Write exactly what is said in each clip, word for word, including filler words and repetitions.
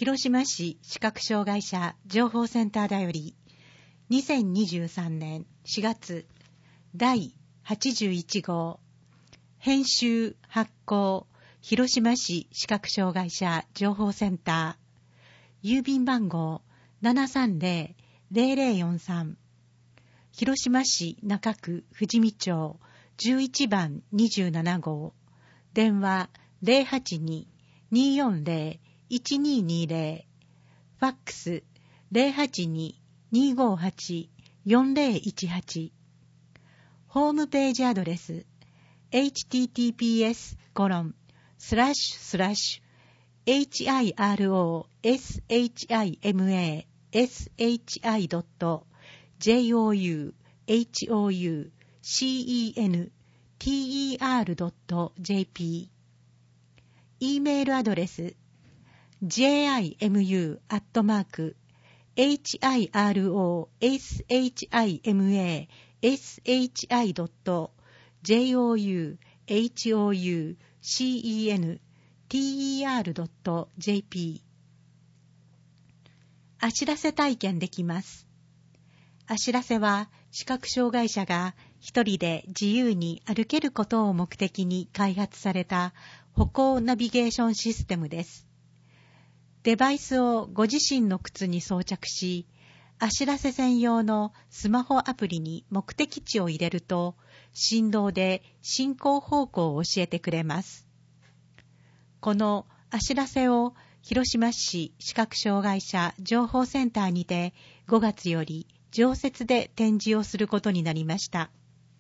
広島市視覚障害者情報センターだよりにせんにじゅうさんねんしがつだいはちじゅういちごう編集発行広島市視覚障害者情報センター郵便番号 ななさんぜろ ぜろぜろよんさん 広島市中区富士見町じゅういちばんにじゅうななごう電話 ゼロはちに にーよんゼロ いちにーにーゼロ ファックス ゼロはちに にーごはち よんゼロいちはち ホームページアドレス エイチティーティーピーエス コロン スラッシュスラッシュ エイチアイアールオーエスエイチアイエムエーエスエイチアイドットジェイオーユーエイチオーユーシーイーエヌティーイーアールドットジェーピー E メールアドレス ジェイアイエムユー アットマーク エイチアイアールオーエスエイチアイエムエーエスエイチアイドットジェイオーユーエイチオーユーシーイーエヌティーイーアールドットジェーピー あ知らせ体験できます。あ知らせは視覚障害者が一人で自由に歩けることを目的に開発された歩行ナビゲーションシステムです。デバイスをご自身の靴に装着し、あ知らせ専用のスマホアプリに目的地を入れると、振動で進行方向を教えてくれます。このあ知らせを広島市視覚障害者情報センターにてごがつより常設で展示をすることになりました。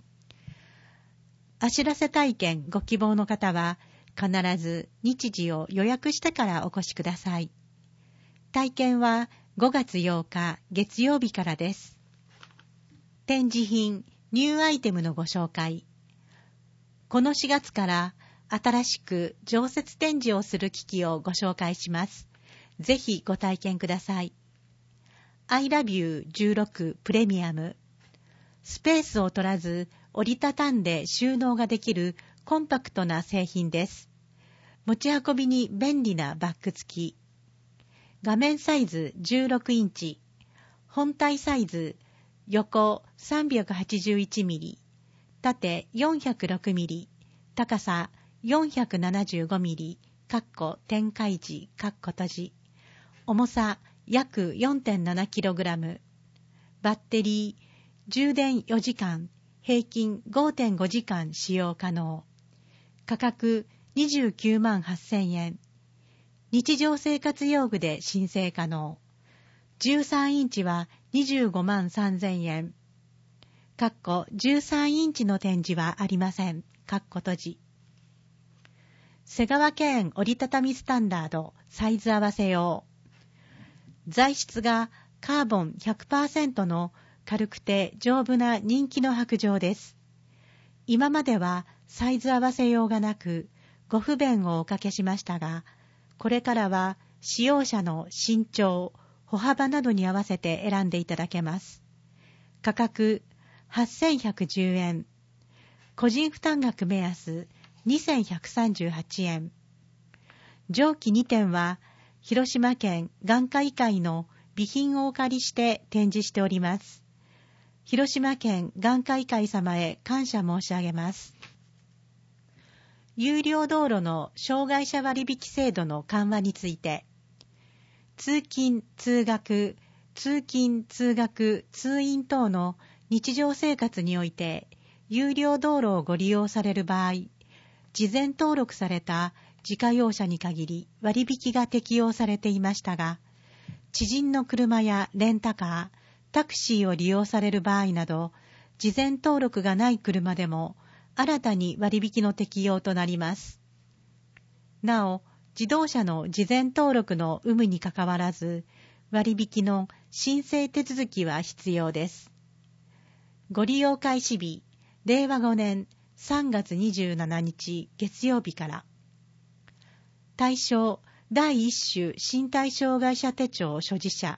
あ知らせ体験ご希望の方は必ず日時を予約してからお越しください。体験はごがつようか月曜日からです。展示品、ニューアイテムのご紹介。このしがつから新しく常設展示をする機器をご紹介します。ぜひご体験ください。I love you じゅうろくプレミアム。スペースを取らず折りたたんで収納ができるコンパクトな製品です。持ち運びに便利なバッグ付き。画面サイズじゅうろくインチ。本体サイズ横 さんびゃくはちじゅういちミリ、縦よんひゃくろくミリ、高さよんひゃくななじゅうごミリ、かっこ展開時、かっこ閉じ。重さ約 よんてんななキログラム。バッテリー、充電よじかん、平均 ごてんごじかん使用可能。価格にじゅうきゅうまんはっせんえん。日常生活用具で申請可能。じゅうさんインチはにじゅうごまんさんぜんえん。かっこじゅうさんインチの展示はありません。かっこ閉じ。瀬川県折りたたみスタンダードサイズ合わせ用。材質がカーボン ひゃくパーセント の軽くて丈夫な人気の白状です。今まではサイズ合わせ用がなくご不便をおかけしましたが、これからは使用者の身長、歩幅などに合わせて選んでいただけます。価格はっせんひゃくじゅうえん。個人負担額目安にせんひゃくさんじゅうはちえん。上記にてんは広島県眼科医会の備品をお借りして展示しております。広島県眼科医会様へ感謝申し上げます。有料道路の障害者割引制度の緩和について、通勤・通学、通勤・通学・通院等の日常生活において有料道路をご利用される場合、事前登録された自家用車に限り割引が適用されていましたが、知人の車やレンタカー、タクシーを利用される場合など、事前登録がない車でも新たに割引の適用となります。なお、自動車の事前登録の有無にかかわらず、割引の申請手続きは必要です。ご利用開始日、れいわごねんさんがつにじゅうしちにち月曜日から。対象、だいいっ種身体障害者手帳所持者。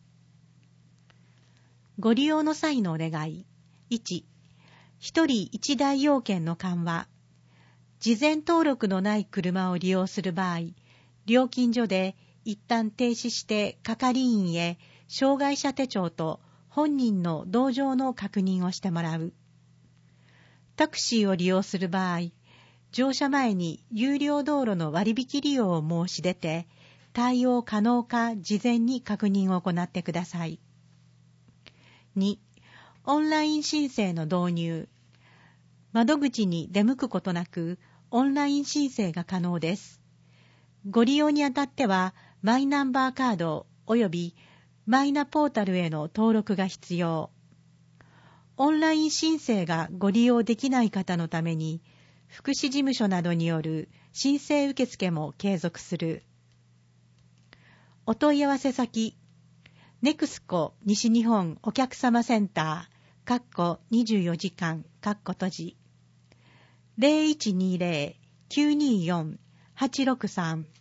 ご利用の際のお願い。いち、ひとりいちだい要件の緩和。事前登録のない車を利用する場合、料金所で一旦停止して係員へ障害者手帳と本人の同乗の確認をしてもらう。タクシーを利用する場合、乗車前に有料道路の割引利用を申し出て、対応可能か事前に確認を行ってください。に、オンライン申請の導入。窓口に出向くことなく、オンライン申請が可能です。ご利用にあたっては、マイナンバーカード及びマイナポータルへの登録が必要。オンライン申請がご利用できない方のために、福祉事務所などによる申請受付も継続する。お問い合わせ先、ネクスコ西日本お客様センター、かっこにじゅうよじかん、かっこ閉じ、ゼロいちにゼロ きゅうによん はちろくさん。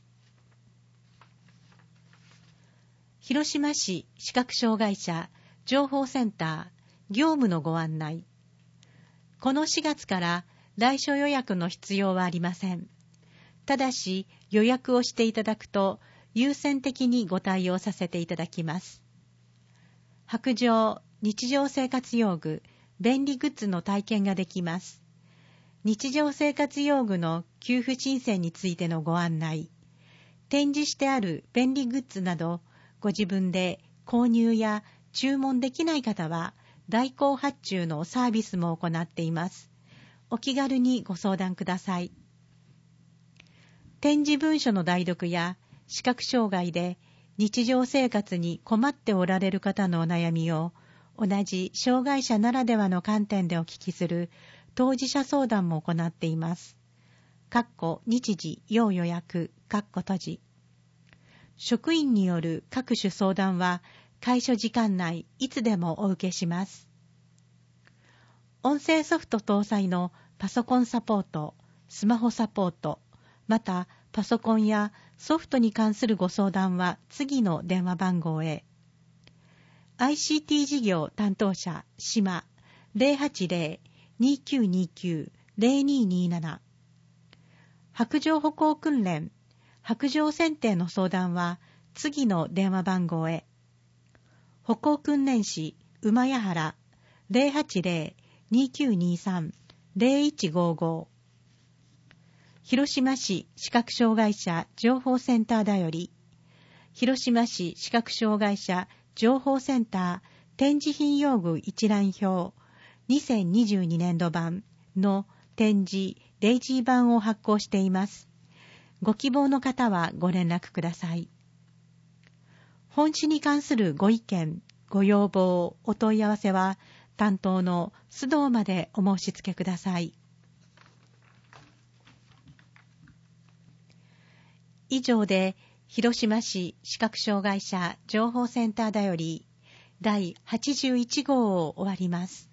広島市視覚障害者情報センター業務のご案内。このしがつから来所予約の必要はありません。ただし予約をしていただくと優先的にご対応させていただきます。白状、日常生活用具、便利グッズの体験ができます。日常生活用具の給付申請についてのご案内。展示してある便利グッズなど、ご自分で購入や注文できない方は、代行発注のサービスも行っています。お気軽にご相談ください。展示文書の代読や視覚障害で日常生活に困っておられる方のお悩みを同じ障害者ならではの観点でお聞きする当事者相談も行っています。かっこ日時要予約かっこ閉じ。職員による各種相談は開所時間内いつでもお受けします。音声ソフト搭載のパソコンサポート、スマホサポート、またパソコンやソフトに関するご相談は次の電話番号へ。アイシーティー 事業担当者島 ゼロはちゼロ にきゅうにきゅう ゼロにになな。白状歩行訓練、白状選定の相談は次の電話番号へ。歩行訓練士馬谷原 ゼロはちゼロ にきゅうにさん ゼロいちごご。広島市視覚障害者情報センターだより、広島市視覚障害者情報センター展示品用具一覧表にせんにじゅうにねんど版の展示デイジー版を発行しています。ご希望の方はご連絡ください。本誌に関するご意見、ご要望、お問い合わせは担当の須藤までお申し付けください。以上で広島市視覚障害者情報センターだよりだいはちじゅういち号を終わります。